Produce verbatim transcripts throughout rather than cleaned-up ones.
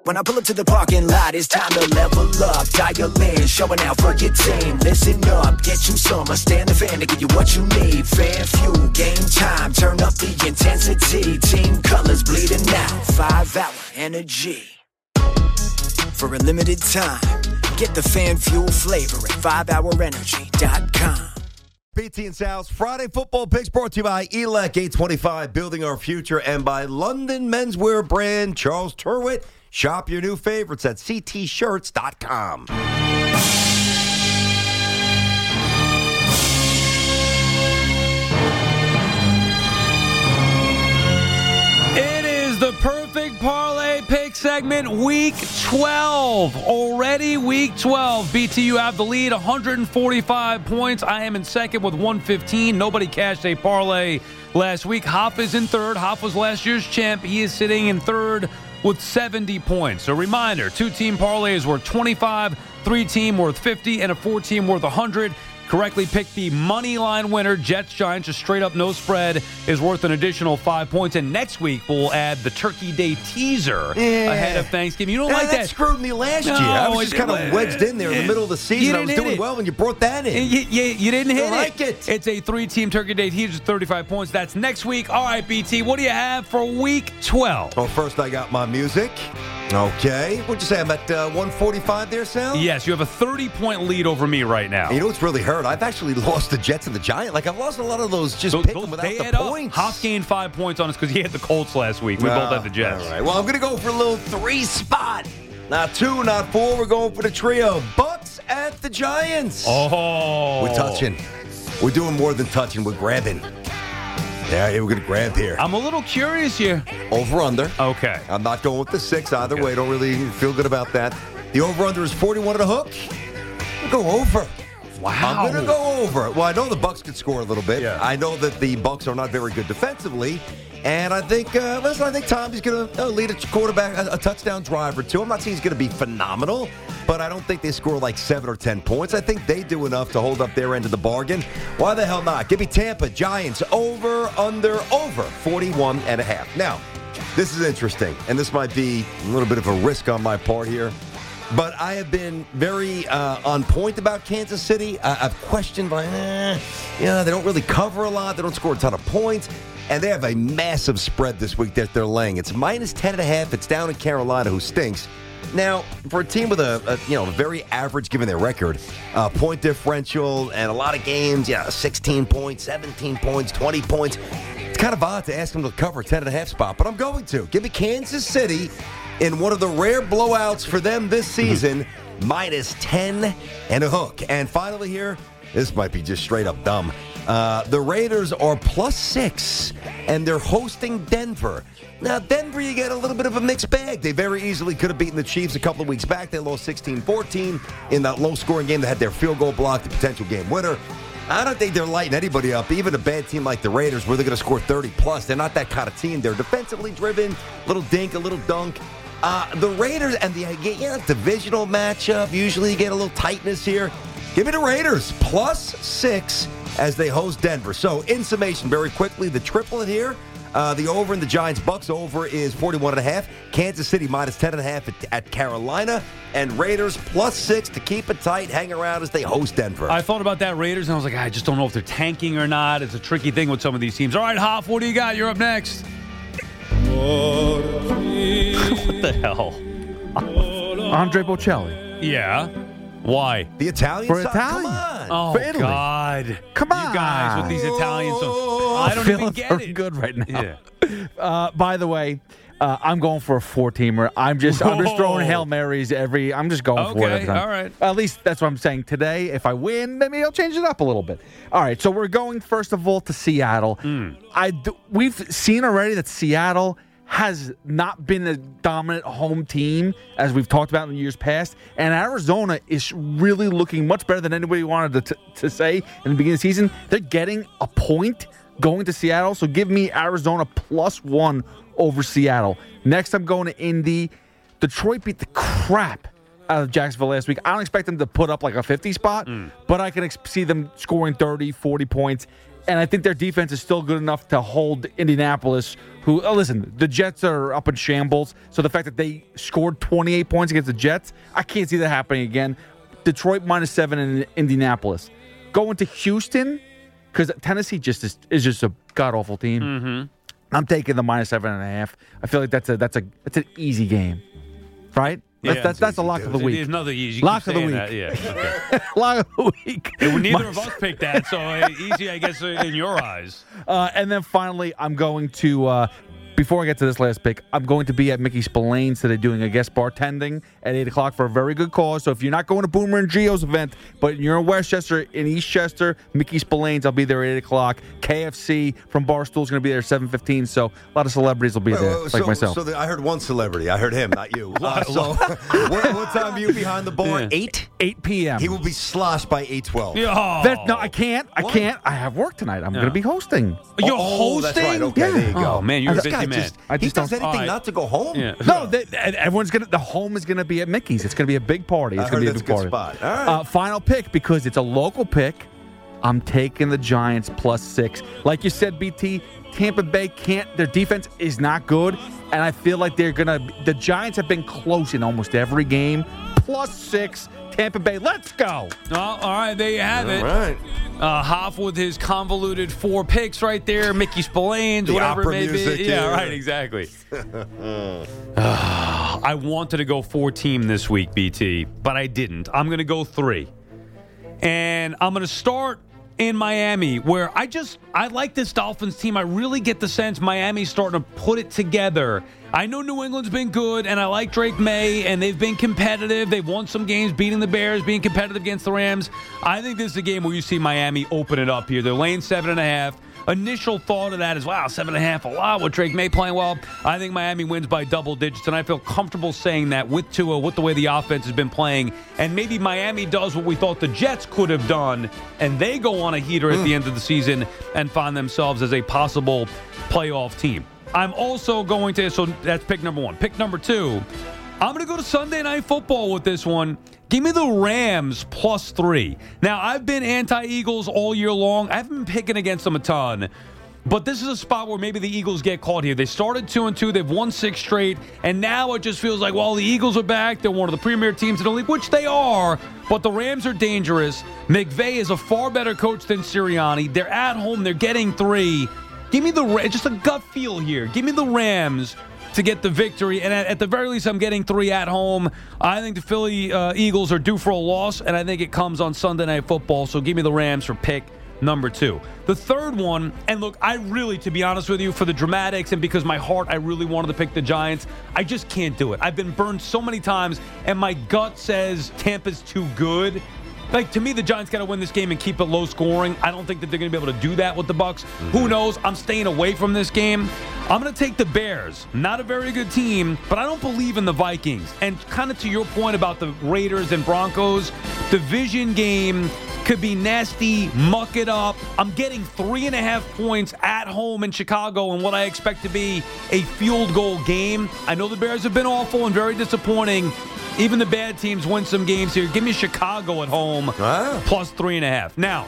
When I pull up to the parking lot, it's time to level up. Dial in, showing out for your team. Listen up, get you some. I stand the fan to give you what you need. Fan fuel, game time, turn up the intensity. Team colors bleeding out, five hour energy. For a limited time, get the fan fuel flavor at five hour energy dot com. B T and Sal's Friday Football Picks brought to you by E L E C eight twenty-five, Building Our Future, and by London menswear brand Charles Turwitt. Shop your new favorites at c t shirts dot com. It is the perfect parlay pick segment, week twelve. Already week twelve. B T, you have the lead, one hundred forty-five points. I am in second with one fifteen. Nobody cashed a parlay last week. Hoff is in third. Hoff was last year's champ. He is sitting in third with seventy points. A reminder, two-team parlay is worth twenty-five, three-team worth fifty, and a four-team worth one hundred. Correctly picked the money line winner, Jets Giants, just straight up no spread, is worth an additional five points. And next week we'll add the Turkey Day teaser yeah. ahead of Thanksgiving. You don't yeah, like that? That screwed me last no, year. I was just it, kind of wedged in there in the middle of the season. I was doing it. well when you brought that in. You, you, you didn't hit I like it. it. It's a three-team Turkey Day teaser, thirty-five points. That's next week. All right, B T, what do you have for week twelve? Well, first I got my music. Okay. What'd you say? I'm at uh, one forty-five there, Sal? Yes, you have a thirty-point lead over me right now. You know what's really hurt? I've actually lost the Jets and the Giants. Like, I've lost a lot of those just those, pick those, them without they the add points. Up. Hoff gained five points on us because he had the Colts last week. We uh, both had the Jets. All right. Well, I'm going to go for a little three spot. Not two, not four. We're going for the trio. Bucks at the Giants. Oh. We're touching. We're doing more than touching. We're grabbing. Yeah, we're going to grab here. I'm a little curious here. Over under. Okay. I'm not going with the six either okay. way. Don't really feel good about that. The over under is forty-one and a hook. I'll go over. Wow. I'm going to go over. Well, I know the Bucks could score a little bit. Yeah. I know that the Bucks are not very good defensively. And I think, uh, listen, I think Tommy's going to uh, lead a quarterback, a, a touchdown drive or two. I'm not saying he's going to be phenomenal, but I don't think they score like seven or ten points. I think they do enough to hold up their end of the bargain. Why the hell not? Give me Tampa, Giants, over, under, over, forty-one and a half. Now, this is interesting, and this might be a little bit of a risk on my part here, but I have been very uh, on point about Kansas City. I- I've questioned, like, eh, yeah, they don't really cover a lot. They don't score a ton of points. And they have a massive spread this week that they're laying. It's minus ten and a half. It's down in Carolina, who stinks. Now, for a team with a, a you know, very average, given their record, uh, point differential and a lot of games, yeah, sixteen points, seventeen points, twenty points. It's kind of odd to ask them to cover a ten and a half spot, but I'm going to. Give me Kansas City in one of the rare blowouts for them this season, minus ten and a hook. And finally here, this might be just straight up dumb. Uh, the Raiders are plus six, and they're hosting Denver. Now, Denver, you get a little bit of a mixed bag. They very easily could have beaten the Chiefs a couple of weeks back. They lost sixteen fourteen in that low-scoring game. They had their field goal blocked, the potential game winner. I don't think they're lighting anybody up, even a bad team like the Raiders, where they're going to score thirty plus. They're not that kind of team. They're defensively driven, little dink, a little dunk. Uh, the Raiders and the you know, divisional matchup, usually you get a little tightness here. Give me the Raiders, plus six as they host Denver. So, in summation, very quickly, the triplet here, uh, the over in the Giants-Bucks over is forty-one and a half. Kansas City minus ten and a half at, at Carolina. And Raiders plus six to keep it tight, hang around as they host Denver. I thought about that Raiders, and I was like, I just don't know if they're tanking or not. It's a tricky thing with some of these teams. All right, Hoff, what do you got? You're up next. What the hell? Andre Bocelli. Yeah. Why? The Italian For side? Italian. Come on. Oh, For Italy. God. Come on. You guys with these Italian songs. I don't Feeling even get very it. good right now. Yeah. Uh, by the way, uh, I'm going for a four-teamer. I'm just I'm just throwing Hail Marys every. I'm just going for it. Okay, every time. all right. At least that's what I'm saying today. If I win, maybe I'll change it up a little bit. All right. So we're going first of all to Seattle. Mm. I do, we've seen already that Seattle has not been a dominant home team, as we've talked about in years past. And Arizona is really looking much better than anybody wanted to, t- to say in the beginning of the season. They're getting a point going to Seattle. So give me Arizona plus one over Seattle. Next, I'm going to Indy. Detroit beat the crap out of Jacksonville last week. I don't expect them to put up like a fifty spot, mm. but I can ex- see them scoring thirty, forty points. And I think their defense is still good enough to hold Indianapolis, who, oh, listen, the Jets are up in shambles. So the fact that they scored twenty-eight points against the Jets, I can't see that happening again. Detroit minus seven in Indianapolis. Going to Houston, because Tennessee just is, is just a god-awful team. Mm-hmm. I'm taking the minus seven and a half. I feel like that's a that's a that's an easy game, right? That's Yeah, that's, that's a lock of the week. There's nothing easy. You Lock keep of the saying week. that, Yeah. Okay. Lock of the week. Well, neither My- of us picked that, so uh, easy, I guess, uh, in your eyes. Uh, and then finally, I'm going to, uh, before I get to this last pick, I'm going to be at Mickey Spillane's today doing a guest bartending at eight o'clock for a very good cause. So if you're not going to Boomer and Gio's event, but you're in Westchester, in Eastchester, Mickey Spillane's, I'll be there at eight o'clock. K F C from Barstool's going to be there at seven fifteen. So a lot of celebrities will be there, Wait, wait, like so, myself. So the, I heard one celebrity. I heard him, not you. Uh, so what, what time are you behind the bar? Yeah. Eight? eight p.m. He will be sloshed by eight twelve. Yeah. That, no, I can't. I What? can't. I have work tonight. I'm going to be hosting. You're Oh, that's hosting? right. Okay, there you go. Oh, man, you're a This busy guy man. just- I he just does don't- anything All right. not to go home? Yeah. No, they, everyone's gonna. The home is gonna be at Mickey's. It's gonna be a big party. It's I gonna heard be a that's big a good party. spot. All right. Uh, final pick because it's a local pick. I'm taking the Giants plus six. Like you said, B T, Tampa Bay can't. Their defense is not good, and I feel like they're gonna. The Giants have been close in almost every game. Plus six, Tampa Bay. Let's go. Well, all right, there you have it. All right. Uh, Hoff with his convoluted four picks right there. Mickey Spillane's, The whatever opera it may music, be. Yeah, yeah. right, exactly. Uh, I wanted to go four team this week, B T, but I didn't. I'm going to go three. And I'm going to start in Miami, where I just, I like this Dolphins team. I really get the sense Miami's starting to put it together. I know New England's been good, and I like Drake May, and they've been competitive. They've won some games, beating the Bears, being competitive against the Rams. I think this is a game where you see Miami open it up here. They're laying seven and a half. Initial thought of that is, wow, seven and a half, a lot with Drake May playing well. I think Miami wins by double digits, and I feel comfortable saying that with Tua, with the way the offense has been playing. And maybe Miami does what we thought the Jets could have done, and they go on a heater at the end of the season and find themselves as a possible playoff team. I'm also going to, so that's pick number one. Pick number two, I'm going to go to Sunday Night Football with this one. Give me the Rams plus three. Now, I've been anti-Eagles all year long. I haven't been picking against them a ton. But this is a spot where maybe the Eagles get caught here. They started two and two. They've won six straight. And now it just feels like, well, the Eagles are back. They're one of the premier teams in the league, which they are. But the Rams are dangerous. McVay is a far better coach than Sirianni. They're at home. They're getting three. Give me the Rams. Just a gut feel here. Give me the Rams to get the victory. And at, at the very least, I'm getting three at home. I think the Philly uh, Eagles are due for a loss, and I think it comes on Sunday Night Football. So give me the Rams for pick number two. The third one, and look, I really, to be honest with you, for the dramatics and because my heart, I really wanted to pick the Giants. I just can't do it. I've been burned so many times, and my gut says Tampa's too good. Like, to me, the Giants got to win this game and keep it low scoring. I don't think that they're going to be able to do that with the Bucs. Mm-hmm. Who knows? I'm staying away from this game. I'm going to take the Bears. Not a very good team, but I don't believe in the Vikings. And kind of to your point about the Raiders and Broncos, division game could be nasty, muck it up. I'm getting three and a half points at home in Chicago in what I expect to be a field goal game. I know the Bears have been awful and very disappointing. Even the bad teams win some games here. Give me Chicago at home, Wow. plus three and a half. Now,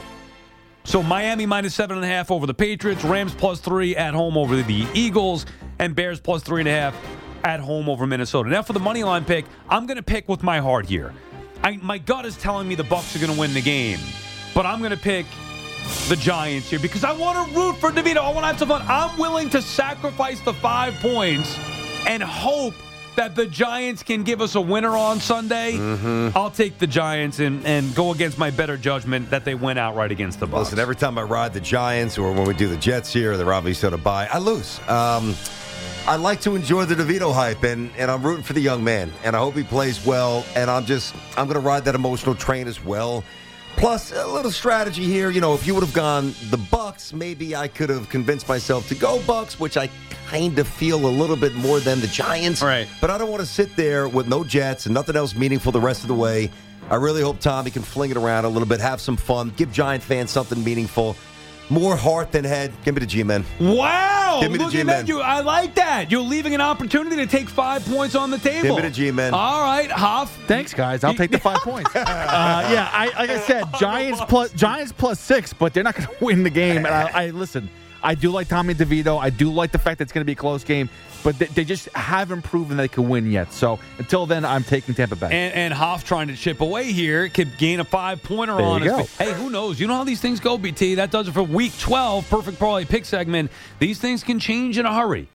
so Miami minus seven and a half over the Patriots, Rams plus three at home over the Eagles, and Bears plus three and a half at home over Minnesota. Now for the money line pick, I'm going to pick with my heart here. I, my gut is telling me the Bucs are going to win the game, but I'm going to pick the Giants here because I want to root for DeVito. I want to have some fun. I'm willing to sacrifice the five points and hope that the Giants can give us a winner on Sunday. Mm-hmm. I'll take the Giants and, and go against my better judgment that they win outright against the Bucs. Listen, every time I ride the Giants or when we do the Jets here, they're obviously going to buy, I lose. Um, I like to enjoy the DeVito hype, and, and I'm rooting for the young man, and I hope he plays well, and I'm just, I'm going to ride that emotional train as well. Plus, a little strategy here. You know, if you would have gone the Bucs, maybe I could have convinced myself to go Bucs, which I kind of feel a little bit more than the Giants. Right. But I don't want to sit there with no Jets and nothing else meaningful the rest of the way. I really hope Tommy can fling it around a little bit, have some fun, give Giant fans something meaningful. More heart than head. Give me the G-Men. Wow. Give me the Look at G-Men. that. You, I like that. You're leaving an opportunity to take five points on the table. Give me the G-Men. All right, Hoff. Thanks, guys. I'll take the five points. Uh, yeah, I, like I said, Giants plus Giants plus six, but they're not going to win the game. And I, I listen. I do like Tommy DeVito. I do like the fact that it's going to be a close game, but they, they just haven't proven they can win yet. So until then, I'm taking Tampa Bay. And, and Hoff trying to chip away here could gain a five-pointer There on you us. go. Hey, who knows? You know how these things go, B T. That does it for Week twelve, Perfect Parlay Pick segment. These things can change in a hurry.